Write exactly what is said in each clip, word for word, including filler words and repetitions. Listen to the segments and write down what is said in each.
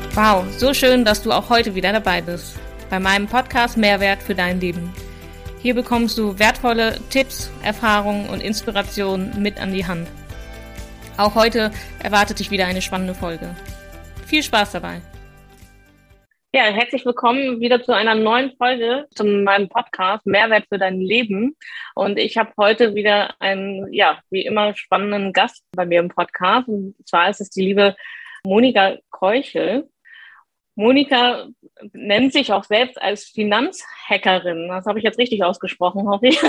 Wow, so schön, dass du auch heute wieder dabei bist bei meinem Podcast Mehrwert für dein Leben. Hier bekommst du wertvolle Tipps, Erfahrungen und Inspirationen mit an die Hand. Auch heute erwartet dich wieder eine spannende Folge. Viel Spaß dabei! Ja, herzlich willkommen wieder zu einer neuen Folge zu meinem Podcast Mehrwert für dein Leben. Und ich habe heute wieder einen, ja, wie immer spannenden Gast bei mir im Podcast. Und zwar ist es die liebe Monika Keuchel. Monika nennt sich auch selbst als Finanzhackerin. Das habe ich jetzt richtig ausgesprochen, hoffe ich.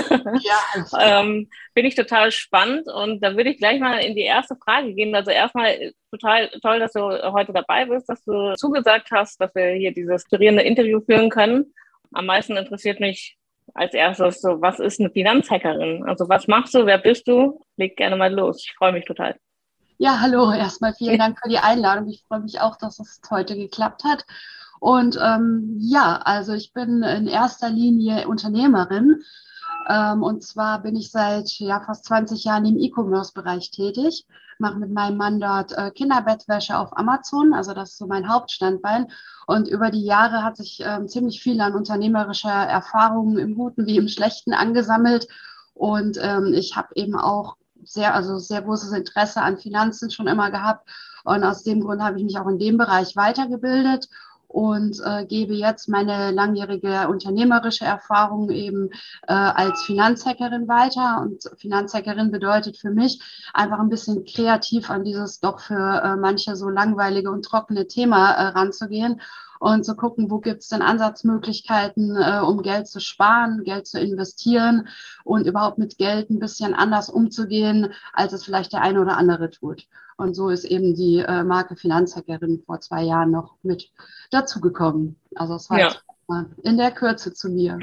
Ja. ähm, Finde ich total spannend. Und da würde ich gleich mal in die erste Frage gehen. Also erstmal total toll, dass du heute dabei bist, dass du zugesagt hast, dass wir hier dieses inspirierende Interview führen können. Am meisten interessiert mich als erstes so, was ist eine Finanzhackerin? Also was machst du? Wer bist du? Leg gerne mal los. Ich freue mich total. Ja, hallo, erstmal vielen Dank für die Einladung. Ich freue mich auch, dass es heute geklappt hat. Und ähm, ja, also ich bin in erster Linie Unternehmerin. Ähm, und zwar bin ich seit ja, fast zwanzig Jahren im E-Commerce-Bereich tätig. Mache mit meinem Mann dort äh, Kinderbettwäsche auf Amazon. Also das ist so mein Hauptstandbein. Und über die Jahre hat sich ähm, ziemlich viel an unternehmerischer Erfahrung im Guten wie im Schlechten angesammelt. Und ähm, ich habe eben auch sehr, also sehr großes Interesse an Finanzen schon immer gehabt. Und aus dem Grund habe ich mich auch in dem Bereich weitergebildet und äh, gebe jetzt meine langjährige unternehmerische Erfahrung eben äh, als Finanzhackerin weiter. Und Finanzhackerin bedeutet für mich einfach ein bisschen kreativ an dieses doch für äh, manche so langweilige und trockene Thema äh, ranzugehen und zu gucken, wo gibt es denn Ansatzmöglichkeiten, äh, um Geld zu sparen, Geld zu investieren und überhaupt mit Geld ein bisschen anders umzugehen, als es vielleicht der eine oder andere tut. Und so ist eben die äh, Marke Finanzhackerin vor zwei Jahren noch mit dazugekommen. Also es war Ja. jetzt mal in der Kürze zu mir.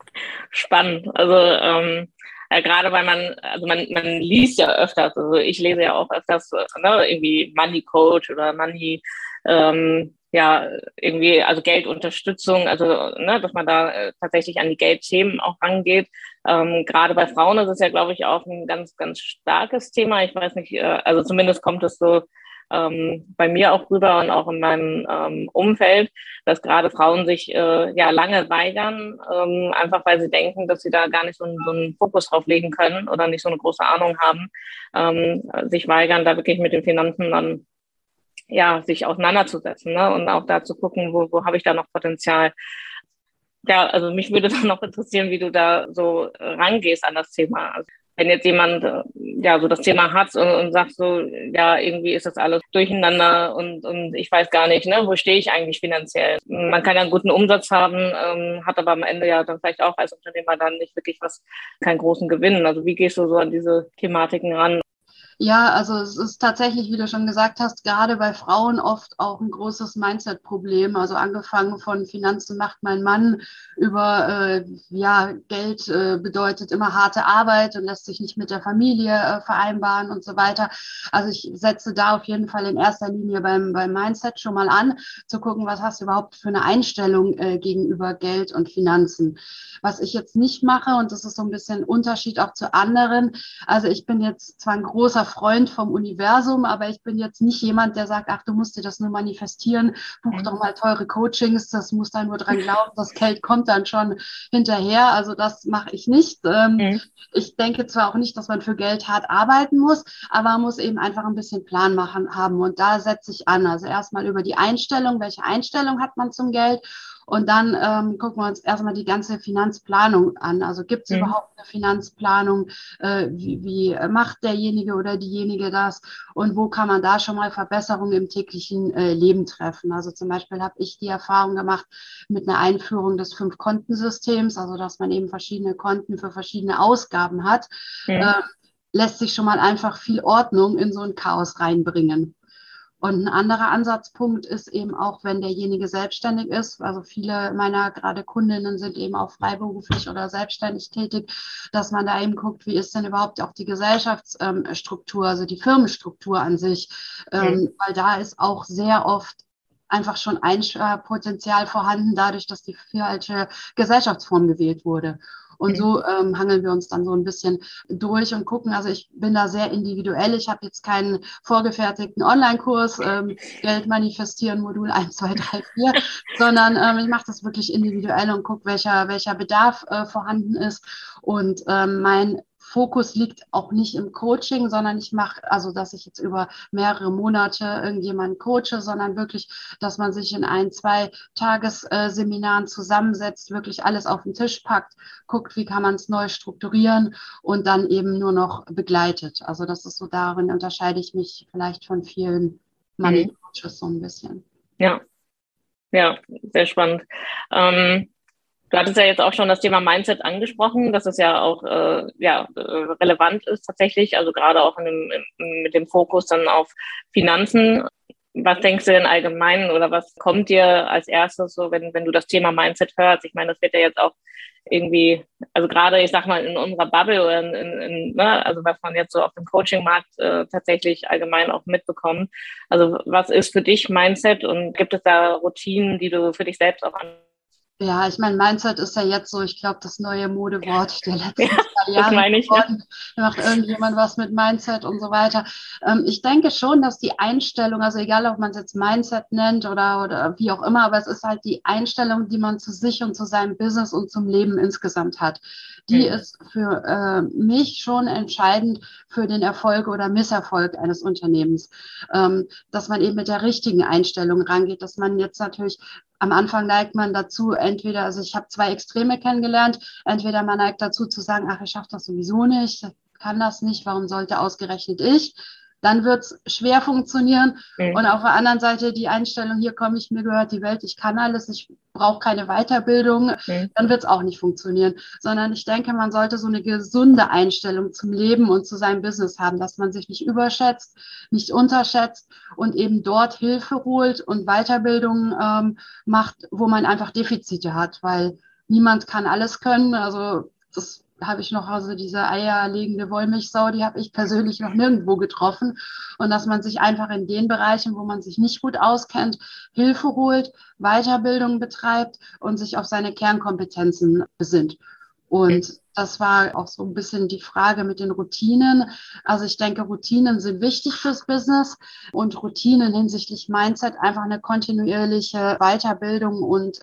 Spannend. Also ähm, ja, gerade weil man, also man, man liest ja öfters, also ich lese ja auch öfters, ne, irgendwie Money Coach oder Money, ähm, ja, irgendwie, also Geldunterstützung, also, ne, dass man da äh, tatsächlich an die Geldthemen auch rangeht. Ähm, gerade bei Frauen ist es ja, glaube ich, auch ein ganz, ganz starkes Thema. Ich weiß nicht, äh, also zumindest kommt es so ähm, bei mir auch rüber und auch in meinem ähm, Umfeld, dass gerade Frauen sich äh, ja lange weigern, ähm, einfach weil sie denken, dass sie da gar nicht so, einen, so einen Fokus drauf legen können oder nicht so eine große Ahnung haben, ähm, sich weigern, da wirklich mit den Finanzen dann ja sich auseinanderzusetzen, ne? Und auch da zu gucken, wo, wo habe ich da noch Potenzial. Ja, also mich würde dann noch interessieren, wie du da so äh, rangehst an das Thema. Also wenn jetzt jemand äh, ja so das Thema hat und, und sagt so, ja, irgendwie ist das alles durcheinander und, und ich weiß gar nicht, ne, wo stehe ich eigentlich finanziell? Man kann ja einen guten Umsatz haben, ähm, hat aber am Ende ja dann vielleicht auch als Unternehmer dann nicht wirklich was, keinen großen Gewinn. Also wie gehst du so an diese Thematiken ran? Ja, also es ist tatsächlich, wie du schon gesagt hast, gerade bei Frauen oft auch ein großes Mindset-Problem. Also angefangen von Finanzen macht mein Mann über, äh, ja, Geld äh, bedeutet immer harte Arbeit und lässt sich nicht mit der Familie äh, vereinbaren und so weiter. Also ich setze da auf jeden Fall in erster Linie beim, beim Mindset schon mal an, zu gucken, was hast du überhaupt für eine Einstellung äh, gegenüber Geld und Finanzen. Was ich jetzt nicht mache, und das ist so ein bisschen Unterschied auch zu anderen, also ich bin jetzt zwar ein großer Freund vom Universum, aber ich bin jetzt nicht jemand, der sagt, ach, du musst dir das nur manifestieren, buch doch mal teure Coachings, das muss da nur dran glauben, das Geld kommt dann schon hinterher. Also das mache ich nicht. Ähm, mhm. Ich denke zwar auch nicht, dass man für Geld hart arbeiten muss, aber man muss eben einfach ein bisschen Plan machen haben und da setze ich an. Also erstmal über die Einstellung, welche Einstellung hat man zum Geld? Und dann ähm, gucken wir uns erstmal die ganze Finanzplanung an. Also gibt es mhm. überhaupt eine Finanzplanung? Äh, wie, wie macht derjenige oder diejenige das? Und wo kann man da schon mal Verbesserungen im täglichen äh, Leben treffen? Also zum Beispiel habe ich die Erfahrung gemacht mit einer Einführung des Fünf-Konten-Systems, also dass man eben verschiedene Konten für verschiedene Ausgaben hat, mhm. äh, lässt sich schon mal einfach viel Ordnung in so ein Chaos reinbringen. Und ein anderer Ansatzpunkt ist eben auch, wenn derjenige selbstständig ist, also viele meiner gerade Kundinnen sind eben auch freiberuflich oder selbstständig tätig, dass man da eben guckt, wie ist denn überhaupt auch die Gesellschaftsstruktur, also die Firmenstruktur an sich, mhm. weil da ist auch sehr oft einfach schon Einsparpotenzial vorhanden, dadurch, dass die falsche Gesellschaftsform gewählt wurde. Und Mhm. so ähm, hangeln wir uns dann so ein bisschen durch und gucken. Also ich bin da sehr individuell. Ich habe jetzt keinen vorgefertigten Online-Kurs, ähm, Geld manifestieren, Modul eins, zwei, drei, vier, sondern ähm, ich mache das wirklich individuell und gucke, welcher, welcher Bedarf äh, vorhanden ist. Und ähm, mein Fokus liegt auch nicht im Coaching, sondern ich mache, also dass ich jetzt über mehrere Monate irgendjemanden coache, sondern wirklich, dass man sich in ein, zwei Tagesseminaren zusammensetzt, wirklich alles auf den Tisch packt, guckt, wie kann man es neu strukturieren und dann eben nur noch begleitet. Also das ist so, darin unterscheide ich mich vielleicht von vielen Money Mhm. Coaches so ein bisschen. Ja, ja, sehr spannend. Ähm, Du hattest ja jetzt auch schon das Thema Mindset angesprochen, dass es ja auch äh, ja, äh, relevant ist tatsächlich, also gerade auch in dem, in, mit dem Fokus dann auf Finanzen. Was denkst du denn allgemein oder was kommt dir als erstes so, wenn, wenn du das Thema Mindset hörst? Ich meine, das wird ja jetzt auch irgendwie, also gerade, ich sag mal, in unserer Bubble oder in, in, in ne, also was man jetzt so auf dem Coaching-Markt äh, tatsächlich allgemein auch mitbekommt. Also was ist für dich Mindset und gibt es da Routinen, die du für dich selbst auch an Ja, ich meine, Mindset ist ja jetzt so, ich glaube, das neue Modewort der Ja, letzten zwei das Jahre meine ich, ja. geworden. Da macht irgendjemand was mit Mindset und so weiter. Ähm, ich denke schon, dass die Einstellung, also egal, ob man es jetzt Mindset nennt oder, oder wie auch immer, aber es ist halt die Einstellung, die man zu sich und zu seinem Business und zum Leben insgesamt hat. Die Hm. ist für äh, mich schon entscheidend für den Erfolg oder Misserfolg eines Unternehmens. Ähm, dass man eben mit der richtigen Einstellung rangeht, dass man jetzt natürlich am Anfang neigt man dazu, entweder, also ich habe zwei Extreme kennengelernt, entweder man neigt dazu zu sagen, ach, ich schaffe das sowieso nicht, ich kann das nicht, warum sollte ausgerechnet ich? Dann wird es schwer funktionieren. Hm. Und auf der anderen Seite die Einstellung, hier komme ich, mir gehört die Welt, ich kann alles, ich brauche keine Weiterbildung, Hm. dann wird es auch nicht funktionieren. Sondern ich denke, man sollte so eine gesunde Einstellung zum Leben und zu seinem Business haben, dass man sich nicht überschätzt, nicht unterschätzt und eben dort Hilfe holt und Weiterbildung ähm, macht, wo man einfach Defizite hat, weil niemand kann alles können. Also das habe ich noch, also diese eierlegende Wollmilchsau, die habe ich persönlich noch nirgendwo getroffen. Und dass man sich einfach in den Bereichen, wo man sich nicht gut auskennt, Hilfe holt, Weiterbildung betreibt und sich auf seine Kernkompetenzen besinnt. Und das war auch so ein bisschen die Frage mit den Routinen. Also ich denke, Routinen sind wichtig fürs Business und Routinen hinsichtlich Mindset einfach eine kontinuierliche Weiterbildung und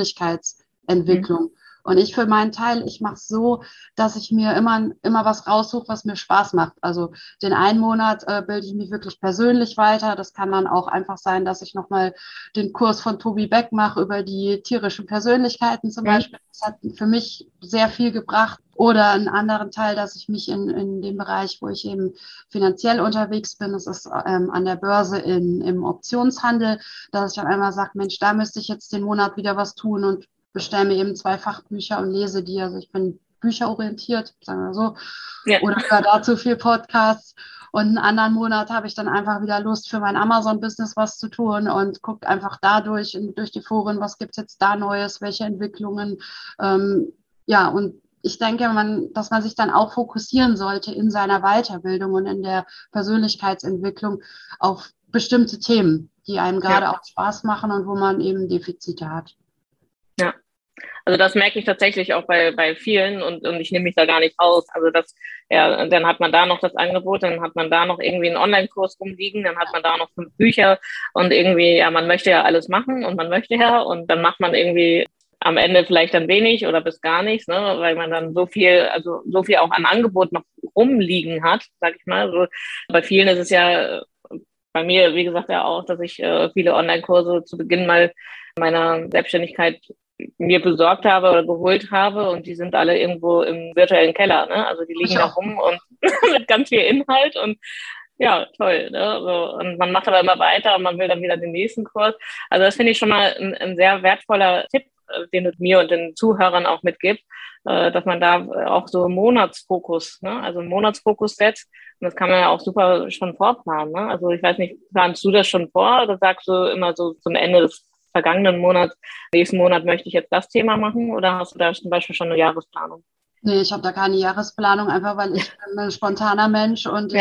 Hm. Persönlichkeitsentwicklung. Und ich für meinen Teil, ich mache es so, dass ich mir immer, immer was raussuche, was mir Spaß macht. Also den einen Monat äh, bilde ich mich wirklich persönlich weiter. Das kann dann auch einfach sein, dass ich nochmal den Kurs von Tobi Beck mache über die tierischen Persönlichkeiten zum Hm. Beispiel. Das hat für mich sehr viel gebracht. Oder einen anderen Teil, dass ich mich in, in dem Bereich, wo ich eben finanziell unterwegs bin, das ist ähm, an der Börse in, im Optionshandel, dass ich dann einmal sage, Mensch, da müsste ich jetzt den Monat wieder was tun und bestelle mir eben zwei Fachbücher und lese die. Also ich bin bücherorientiert, sagen wir so, Ja. oder höre dazu viel Podcasts. Und einen anderen Monat habe ich dann einfach wieder Lust für mein Amazon-Business was zu tun und gucke einfach dadurch durch die Foren, was gibt es jetzt da Neues, welche Entwicklungen. Ähm, ja, und ich denke, man, dass man sich dann auch fokussieren sollte in seiner Weiterbildung und in der Persönlichkeitsentwicklung auf bestimmte Themen, die einem Ja. gerade auch Spaß machen und wo man eben Defizite hat. Ja. Also das merke ich tatsächlich auch bei, bei vielen und, und ich nehme mich da gar nicht raus. Also das, ja, dann hat man da noch das Angebot, dann hat man da noch irgendwie einen Online-Kurs rumliegen, dann hat man da noch fünf Bücher und irgendwie, ja, man möchte ja alles machen und man möchte ja und dann macht man irgendwie am Ende vielleicht dann wenig oder bis gar nichts, ne, weil man dann so viel, also so viel auch an Angebot noch rumliegen hat, sag ich mal. Also bei vielen ist es ja, bei mir, wie gesagt, ja auch, dass ich äh, viele Online-Kurse zu Beginn mal meiner Selbstständigkeit mir besorgt habe oder geholt habe und die sind alle irgendwo im virtuellen Keller, ne? Also die liegen Ich da auch. rum und mit ganz viel Inhalt und ja, toll, ne? So, und man macht aber immer weiter und man will dann wieder den nächsten Kurs. Also das finde ich schon mal ein, ein sehr wertvoller Tipp, den du mir und den Zuhörern auch mitgibst, dass man da auch so einen Monatsfokus, ne? Also einen Monatsfokus setzt. Und das kann man ja auch super schon vorplanen, ne? Also ich weiß nicht, planst du das schon vor oder sagst du immer so zum Ende des vergangenen Monats, nächsten Monat möchte ich jetzt das Thema machen oder hast du da zum Beispiel schon eine Jahresplanung? Nee, ich habe da keine Jahresplanung, einfach weil ich bin ein spontaner Mensch und ich Ja. meine,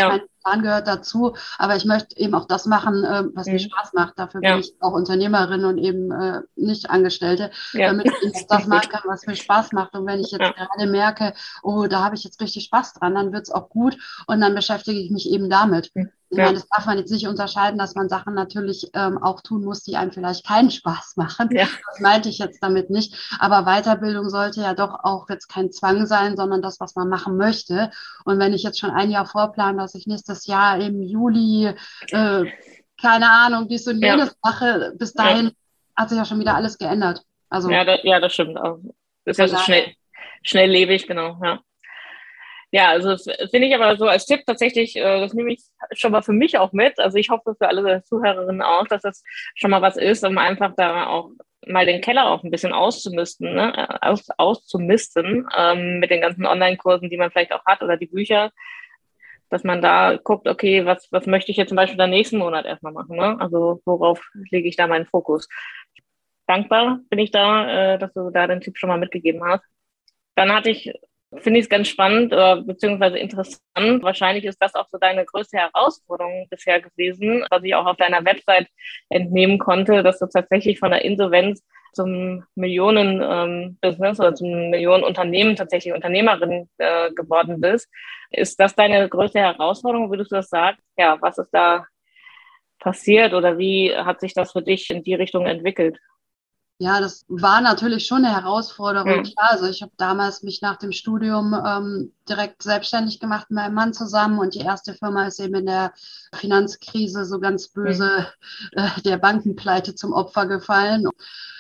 Plan gehört dazu, aber ich möchte eben auch das machen, äh, was mhm. mir Spaß macht. Dafür ja. bin ich auch Unternehmerin und eben äh, nicht Angestellte, ja. damit ich eben das machen kann, was mir Spaß macht. Und wenn ich jetzt ja. gerade merke, oh, da habe ich jetzt richtig Spaß dran, dann wird es auch gut und dann beschäftige ich mich eben damit. Mhm. Ich meine, das darf man jetzt nicht unterscheiden, dass man Sachen natürlich ähm, auch tun muss, die einem vielleicht keinen Spaß machen. Ja. Das meinte ich jetzt damit nicht. Aber Weiterbildung sollte ja doch auch jetzt kein Zwang sein, sondern das, was man machen möchte. Und wenn ich jetzt schon ein Jahr vorplane, dass ich nächstes Jahr im Juli, äh, keine Ahnung, dies und jenes ja. mache, bis dahin ja. hat sich ja schon wieder alles geändert. Also, ja, das, ja, das stimmt auch. Das ist ja so schnell, schnelllebig, genau, ja. Ja, also das finde ich aber so als Tipp tatsächlich, äh, das nehme ich schon mal für mich auch mit. Also ich hoffe für alle Zuhörerinnen auch, dass das schon mal was ist, um einfach da auch mal den Keller auch ein bisschen auszumisten, ne? Aus, auszumisten ähm, mit den ganzen Online-Kursen, die man vielleicht auch hat oder die Bücher, dass man da guckt, okay, was, was möchte ich jetzt zum Beispiel dann nächsten Monat erstmal machen, ne? Also worauf lege ich da meinen Fokus? Dankbar bin ich da, äh, dass du da den Tipp schon mal mitgegeben hast. Dann hatte ich Finde ich es ganz spannend, äh, beziehungsweise interessant. Wahrscheinlich ist das auch so deine größte Herausforderung bisher gewesen, was ich auch auf deiner Website entnehmen konnte, dass du tatsächlich von der Insolvenz zum Millionen-Business ähm, oder zum Millionen-Unternehmen tatsächlich Unternehmerin äh, geworden bist. Ist das deine größte Herausforderung? Würdest du das sagen? Ja, was ist da passiert oder wie hat sich das für dich in die Richtung entwickelt? Ja, das war natürlich schon eine Herausforderung. Ja. Klar, also ich habe damals mich nach dem Studium ähm, direkt selbstständig gemacht mit meinem Mann zusammen und die erste Firma ist eben in der Finanzkrise so ganz böse ja. äh, der Bankenpleite zum Opfer gefallen.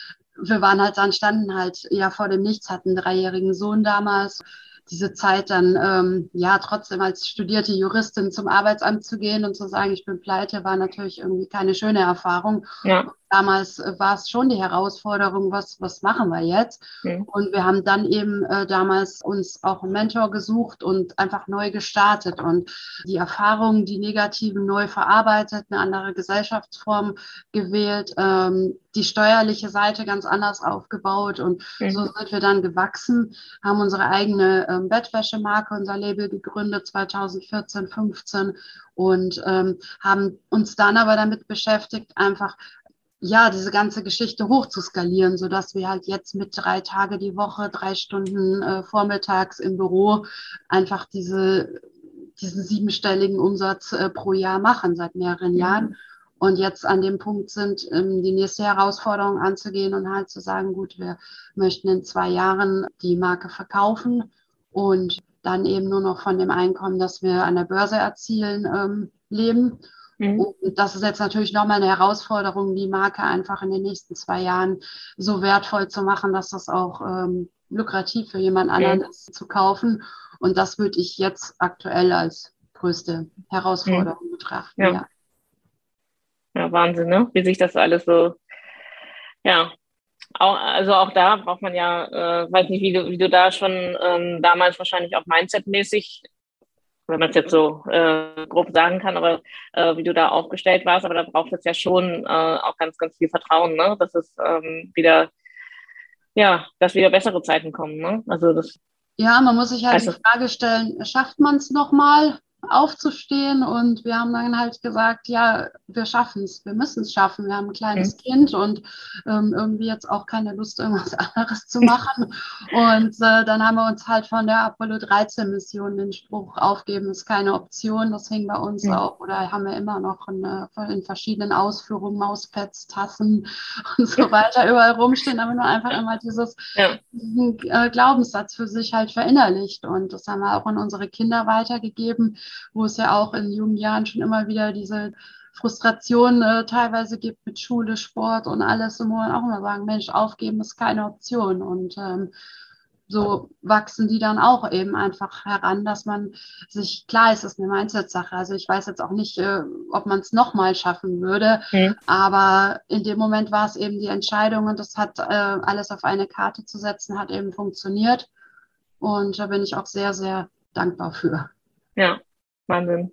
Wir waren halt dann, standen halt ja vor dem Nichts, hatten einen dreijährigen Sohn damals. Diese Zeit dann, ähm, ja, trotzdem als studierte Juristin zum Arbeitsamt zu gehen und zu sagen, ich bin pleite, war natürlich irgendwie keine schöne Erfahrung. Ja. Damals war es schon die Herausforderung, was, was machen wir jetzt? Mhm. Und wir haben dann eben äh, damals uns auch einen Mentor gesucht und einfach neu gestartet und die Erfahrungen, die negativen, neu verarbeitet, eine andere Gesellschaftsform gewählt, ähm, die steuerliche Seite ganz anders aufgebaut und mhm. so sind wir dann gewachsen, haben unsere eigene ähm, Bettwäschemarke, unser Label gegründet zweitausendvierzehn, fünfzehn und ähm, haben uns dann aber damit beschäftigt, einfach ja, diese ganze Geschichte hoch zu skalieren, sodass wir halt jetzt mit drei Tage die Woche, drei Stunden äh, vormittags im Büro einfach diese, diesen siebenstelligen Umsatz äh, pro Jahr machen seit mehreren mhm. Jahren. Und jetzt an dem Punkt sind, ähm, die nächste Herausforderung anzugehen und halt zu sagen, gut, wir möchten in zwei Jahren die Marke verkaufen und dann eben nur noch von dem Einkommen, das wir an der Börse erzielen, ähm, leben. Mhm. Und das ist jetzt natürlich nochmal eine Herausforderung, die Marke einfach in den nächsten zwei Jahren so wertvoll zu machen, dass das auch ähm, lukrativ für jemand anderen mhm. ist zu kaufen. Und das würde ich jetzt aktuell als größte Herausforderung mhm. betrachten. Ja. Ja. ja, Wahnsinn, ne? Wie sich das alles so, ja, auch, also auch da braucht man ja, äh, weiß nicht, wie du, wie du da schon ähm, damals wahrscheinlich auch mindsetmäßig, wenn man es jetzt so äh, grob sagen kann, aber äh, wie du da aufgestellt warst, aber da braucht es ja schon äh, auch ganz, ganz viel Vertrauen, ne? Dass es ähm, wieder, ja, dass wieder bessere Zeiten kommen, ne? Also das. Ja, man muss sich halt also, die Frage stellen, schafft man es nochmal aufzustehen? Und wir haben dann halt gesagt, ja, wir schaffen es, wir müssen es schaffen. Wir haben ein kleines mhm. Kind und ähm, irgendwie jetzt auch keine Lust, irgendwas anderes zu machen. Und äh, dann haben wir uns halt von der Apollo dreizehn Mission den Spruch aufgeben, ist keine Option. Das hing bei uns mhm. auch, oder haben wir immer noch in, in verschiedenen Ausführungen, Mauspads, Tassen und so weiter überall rumstehen, aber nur einfach immer dieses ja. diesen, äh, Glaubenssatz für sich halt verinnerlicht. Und das haben wir auch an unsere Kinder weitergegeben, wo es ja auch in jungen Jahren schon immer wieder diese Frustration äh, teilweise gibt mit Schule, Sport und alles, und wo man auch immer sagen, Mensch, aufgeben ist keine Option. Und ähm, so wachsen die dann auch eben einfach heran, dass man sich, klar ist es eine Mindset-Sache, also ich weiß jetzt auch nicht, äh, ob man es nochmal schaffen würde, mhm. aber in dem Moment war es eben die Entscheidung und das hat äh, alles auf eine Karte zu setzen, hat eben funktioniert und da bin ich auch sehr, sehr dankbar für. Ja, Wahnsinn.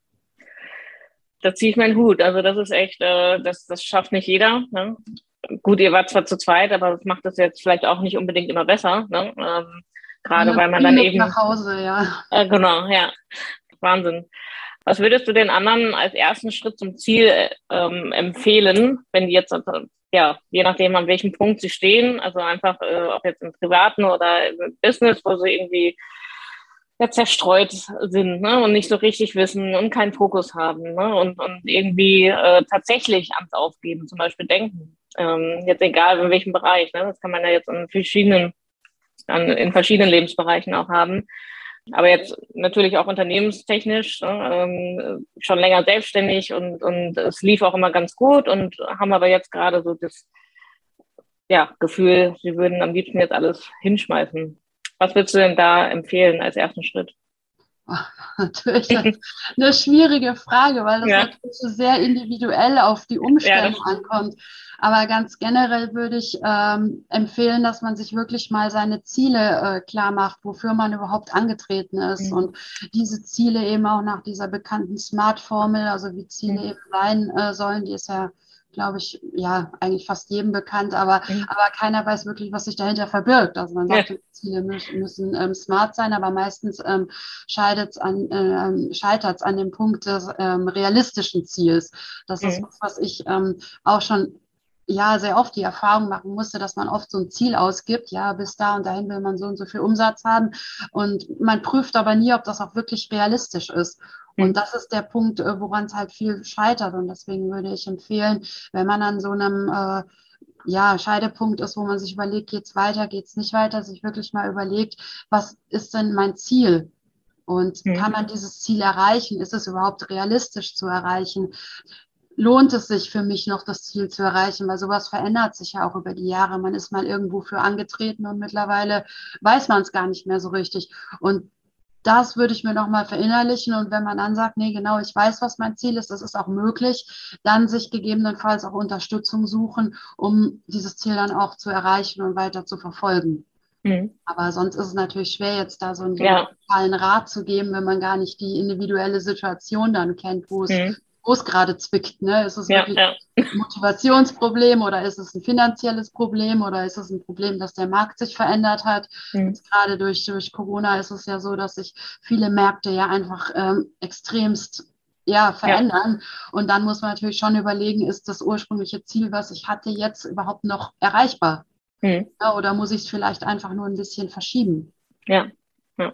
Da ziehe ich meinen Hut. Also das ist echt, äh, das, das schafft nicht jeder. Ne? Gut, ihr wart zwar zu zweit, aber das macht das jetzt vielleicht auch nicht unbedingt immer besser. Ne? Ähm, gerade ja, weil man dann eben nach Hause, ja. Äh, genau, ja. Wahnsinn. Was würdest du den anderen als ersten Schritt zum Ziel ähm, empfehlen, wenn die jetzt, ja, je nachdem, an welchem Punkt sie stehen, also einfach, äh, ob jetzt im Privaten oder im Business, wo sie irgendwie ja, zerstreut sind, ne, und nicht so richtig wissen und keinen Fokus haben, ne, und, und irgendwie äh, tatsächlich ans Aufgeben zum Beispiel denken. Ähm, jetzt egal in welchem Bereich, ne, das kann man ja jetzt in verschiedenen, an, in verschiedenen Lebensbereichen auch haben. Aber jetzt natürlich auch unternehmenstechnisch, ne, ähm, schon länger selbstständig und, und es lief auch immer ganz gut und haben aber jetzt gerade so das ja, Gefühl, sie würden am liebsten jetzt alles hinschmeißen. Was würdest du denn da empfehlen als ersten Schritt? Natürlich eine schwierige Frage, weil das Ja, natürlich sehr individuell auf die ja, Umstände das stimmt. ankommt. Aber ganz generell würde ich ähm, empfehlen, dass man sich wirklich mal seine Ziele äh, klar macht, wofür man überhaupt angetreten ist. Mhm. Und diese Ziele eben auch nach dieser bekannten SMART-Formel, also wie Ziele Mhm. eben sein äh, sollen, die ist ja, glaube ich, ja, eigentlich fast jedem bekannt, aber, Mhm. aber keiner weiß wirklich, was sich dahinter verbirgt. Also man Ja. sagt, die Ziele müssen, müssen ähm, smart sein, aber meistens ähm, scheitert an, äh, scheitert an dem Punkt des ähm, realistischen Ziels. Das ist Mhm. was, was ich ähm, auch schon ja sehr oft die Erfahrung machen musste, dass man oft so ein Ziel ausgibt, ja, bis da und dahin will man so und so viel Umsatz haben und man prüft aber nie, ob das auch wirklich realistisch ist. Und Mhm. das ist der Punkt, äh, woran es halt viel scheitert. Und deswegen würde ich empfehlen, wenn man an so einem äh, ja, Scheidepunkt ist, wo man sich überlegt, geht's weiter, geht's nicht weiter, sich wirklich mal überlegt, was ist denn mein Ziel? Und Mhm. kann man dieses Ziel erreichen? Ist es überhaupt realistisch zu erreichen? Lohnt es sich für mich noch, das Ziel zu erreichen? Weil sowas verändert sich ja auch über die Jahre. Man ist mal irgendwo für angetreten und mittlerweile weiß man es gar nicht mehr so richtig. Und das würde ich mir nochmal verinnerlichen. Und wenn man dann sagt, nee, genau, ich weiß, was mein Ziel ist, das ist auch möglich, dann sich gegebenenfalls auch Unterstützung suchen, um dieses Ziel dann auch zu erreichen und weiter zu verfolgen. Mhm. Aber sonst ist es natürlich schwer, jetzt da so, einen- so einen Ja. pauschalen Rat zu geben, wenn man gar nicht die individuelle Situation dann kennt, wo es, Mhm. wo es gerade zwickt. Ne? Ist es Ja, wirklich ja. ein Motivationsproblem oder ist es ein finanzielles Problem oder ist es ein Problem, dass der Markt sich verändert hat? Mhm. Jetzt gerade durch, durch Corona ist es ja so, dass sich viele Märkte ja einfach ähm, extremst ja, Ja. verändern. Und dann muss man natürlich schon überlegen, ist das ursprüngliche Ziel, was ich hatte, jetzt überhaupt noch erreichbar? Mhm. Ja, oder muss ich es vielleicht einfach nur ein bisschen verschieben? Ja. Ja.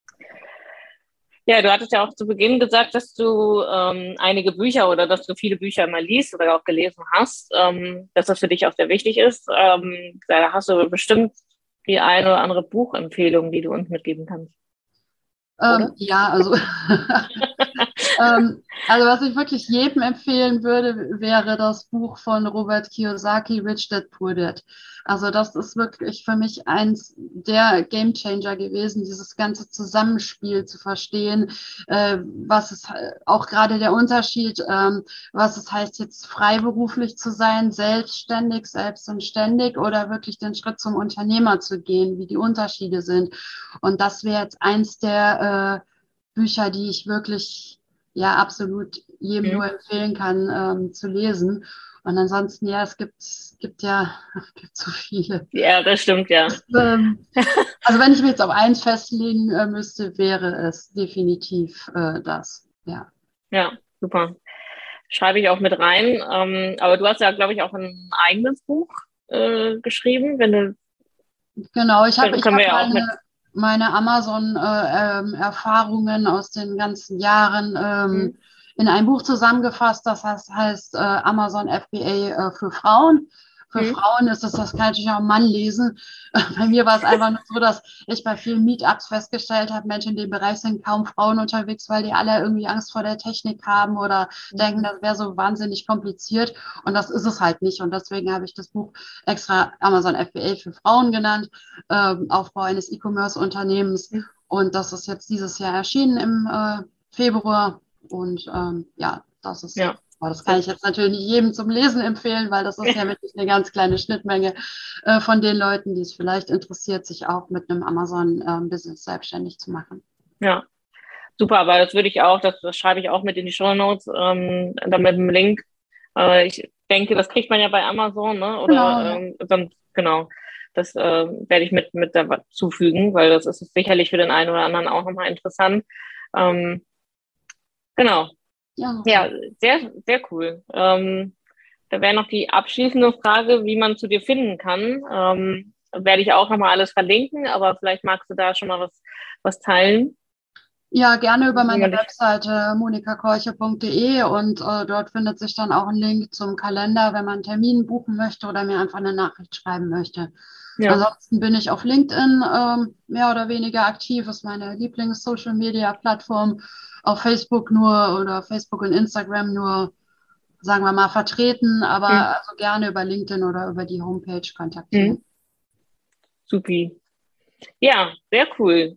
Ja, du hattest ja auch zu Beginn gesagt, dass du ähm, einige Bücher oder dass du viele Bücher mal liest oder auch gelesen hast, ähm, dass das für dich auch sehr wichtig ist. Ähm, da hast du bestimmt die eine oder andere Buchempfehlung, die du uns mitgeben kannst, Ähm, oder? ja, also Ähm, also was ich wirklich jedem empfehlen würde, wäre das Buch von Robert Kiyosaki, Rich Dad Poor Dad. Also das ist wirklich für mich eins der Gamechanger gewesen, dieses ganze Zusammenspiel zu verstehen, äh, was ist auch gerade der Unterschied, ähm, was es heißt, jetzt freiberuflich zu sein, selbstständig, selbst und ständig oder wirklich den Schritt zum Unternehmer zu gehen, wie die Unterschiede sind. Und das wäre jetzt eins der äh, Bücher, die ich wirklich ja absolut jedem Mhm. nur empfehlen kann, ähm, zu lesen. Und ansonsten, ja, es gibt, es gibt ja es gibt so viele. Ja, das stimmt, ja. Das, ähm, also wenn ich mich jetzt auf eins festlegen äh, müsste, wäre es definitiv äh, das. Ja. Ja, super. Schreibe ich auch mit rein. Ähm, aber du hast ja, glaube ich, auch ein eigenes Buch äh, geschrieben. Wenn du, Genau, ich habe können, ich können hab wir ja auch mit. meine, meine Amazon-Erfahrungen aus den ganzen Jahren Mhm. ähm, in ein Buch zusammengefasst. Das heißt, heißt äh, Amazon F B A äh, für Frauen. Für Mhm. Frauen ist es, das kann natürlich auch ein Mann lesen. Bei mir war es einfach nur so, dass ich bei vielen Meetups festgestellt habe, Menschen in dem Bereich sind kaum Frauen unterwegs, weil die alle irgendwie Angst vor der Technik haben oder denken, das wäre so wahnsinnig kompliziert. Und das ist es halt nicht. Und deswegen habe ich das Buch extra Amazon F B A für Frauen genannt, ähm, Aufbau eines E-Commerce-Unternehmens. Mhm. Und das ist jetzt dieses Jahr erschienen im äh, Februar. Und ähm, ja, das ist, Ja, aber das kann sehr ich gut. jetzt natürlich nicht jedem zum Lesen empfehlen, weil das ist ja wirklich eine ganz kleine Schnittmenge äh, von den Leuten, die es vielleicht interessiert, sich auch mit einem Amazon-Business selbstständig zu machen. Ja, super. Aber das würde ich auch, das, das schreibe ich auch mit in die Shownotes, ähm, dann mit dem Link. Äh, ich denke, das kriegt man ja bei Amazon, ne? Genau, Oder ja. ähm, sonst, genau. Das äh, werde ich mit, mit dazufügen, weil das ist sicherlich für den einen oder anderen auch nochmal interessant. Ähm, Genau. Ja, Ja, sehr, sehr cool. Ähm, da wäre noch die abschließende Frage, wie man zu dir finden kann. Ähm, werde ich auch nochmal alles verlinken, aber vielleicht magst du da schon mal was, was teilen, ja, gerne über wie meine man dich. Webseite monika korche punkt de und äh, dort findet sich dann auch ein Link zum Kalender, wenn man einen Termin buchen möchte oder mir einfach eine Nachricht schreiben möchte. Ja. Ansonsten bin ich auf LinkedIn ähm, mehr oder weniger aktiv, ist meine Lieblings-Social-Media-Plattform. Auf Facebook nur oder Facebook und Instagram nur, sagen wir mal, vertreten, Hm. aber also gerne über LinkedIn oder über die Homepage Hm. kontaktieren. Supi. Ja, sehr cool.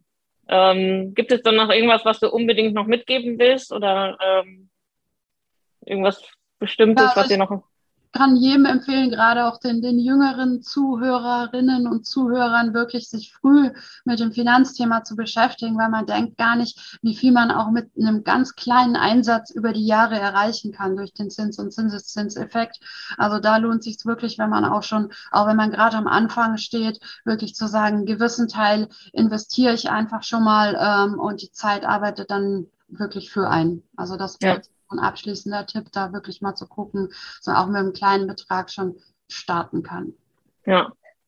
Ähm, gibt es dann noch irgendwas, was du unbedingt noch mitgeben willst oder ähm, irgendwas Ja, Bestimmtes, also was dir ich noch. kann jedem empfehlen, gerade auch den, den jüngeren Zuhörerinnen und Zuhörern, wirklich sich früh mit dem Finanzthema zu beschäftigen, weil man denkt gar nicht, wie viel man auch mit einem ganz kleinen Einsatz über die Jahre erreichen kann durch den Zins- und Zinseszinseffekt. Also da lohnt sich es wirklich, wenn man auch schon, auch wenn man gerade am Anfang steht, wirklich zu sagen, einen gewissen Teil investiere ich einfach schon mal ähm, und die Zeit arbeitet dann wirklich für einen. Also das wäre Ja, jetzt ein abschließender Tipp, da wirklich mal zu gucken, so auch mit einem kleinen Betrag schon starten kann. ja,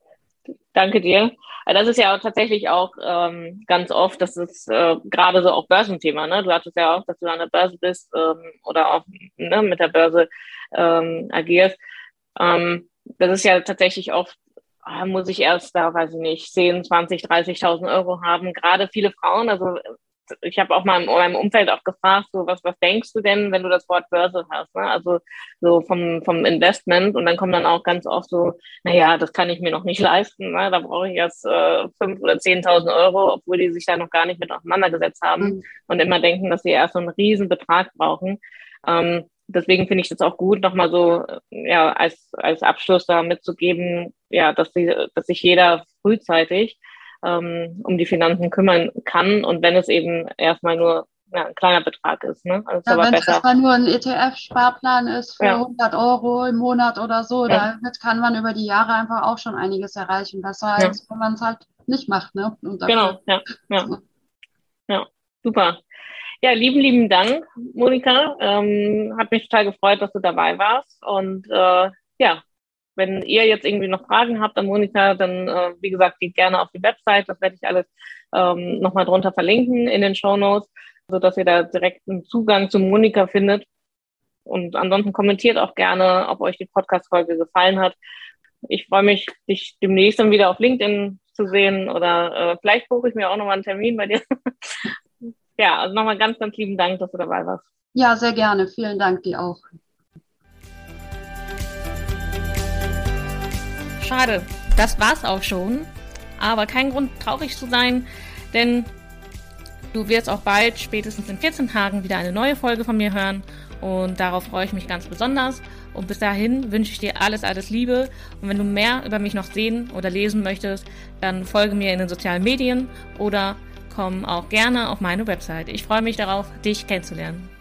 danke dir. Also das ist ja auch tatsächlich auch ähm, ganz oft, das ist äh, gerade so auch Börsenthema, ne? Du hattest ja auch, dass du an der Börse bist ähm, oder auch ne, mit der Börse ähm, agierst. Ähm, das ist ja tatsächlich oft, ah, muss ich erst da, weiß ich nicht, zehn, zwanzig, dreißigtausend Euro haben. Gerade viele Frauen, also ich habe auch mal in meinem Umfeld auch gefragt, so was, was denkst du denn, wenn du das Wort Börse hast, ne? Also so vom, vom Investment und dann kommen dann auch ganz oft so, naja, das kann ich mir noch nicht leisten, ne? Da brauche ich erst äh, fünf oder zehntausend Euro, obwohl die sich da noch gar nicht mit auseinandergesetzt haben Mhm. und immer denken, dass sie erst so einen riesen Betrag brauchen. Ähm, deswegen finde ich das auch gut, nochmal so ja als als Abschluss da mitzugeben, ja, dass sie, dass sich jeder frühzeitig ähm, um die Finanzen kümmern kann und wenn es eben erstmal nur ja, ein kleiner Betrag ist, ne? Also ist Ja, aber wenn es besser. erstmal nur ein E T F-Sparplan ist für Ja, hundert Euro im Monat oder so, ja, damit kann man über die Jahre einfach auch schon einiges erreichen. Besser ja, als wenn man es halt nicht macht, ne? Und dafür. genau, ja, ja, ja, super. Ja, lieben, lieben Dank, Monika. Ähm, hat mich total gefreut, dass du dabei warst. Und äh, ja, wenn ihr jetzt irgendwie noch Fragen habt an Monika, dann, äh, wie gesagt, geht gerne auf die Website. Das werde ich alles ähm, nochmal drunter verlinken in den Shownotes, sodass ihr da direkt einen Zugang zu Monika findet. Und ansonsten kommentiert auch gerne, ob euch die Podcast-Folge gefallen hat. Ich freue mich, dich demnächst dann wieder auf LinkedIn zu sehen oder äh, vielleicht buche ich mir auch nochmal einen Termin bei dir. Ja, also nochmal ganz, ganz lieben Dank, dass du dabei warst. Ja, sehr gerne. Vielen Dank dir auch. Schade, das war's auch schon. Aber kein Grund, traurig zu sein, denn du wirst auch bald, spätestens in vierzehn Tagen, wieder eine neue Folge von mir hören. Und darauf freue ich mich ganz besonders. Und bis dahin wünsche ich dir alles, alles Liebe. Und wenn du mehr über mich noch sehen oder lesen möchtest, dann folge mir in den sozialen Medien oder komm auch gerne auf meine Website. Ich freue mich darauf, dich kennenzulernen.